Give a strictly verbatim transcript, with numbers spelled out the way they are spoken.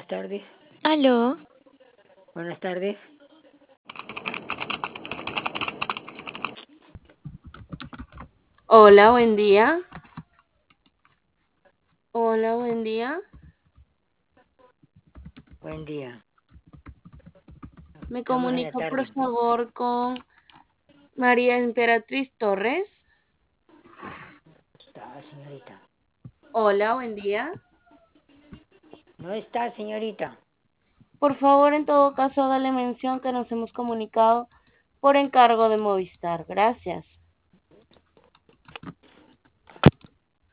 Buenas tardes. Aló, Buenas tardes. Hola, buen día. Hola, buen día. Buen día. Me Estamos en la comunica por tarde. favor con María Emperatriz Torres. Está, señorita. Hola, buen día. No está, señorita. Por favor, en todo caso, dale mención que nos hemos comunicado por encargo de Movistar. Gracias.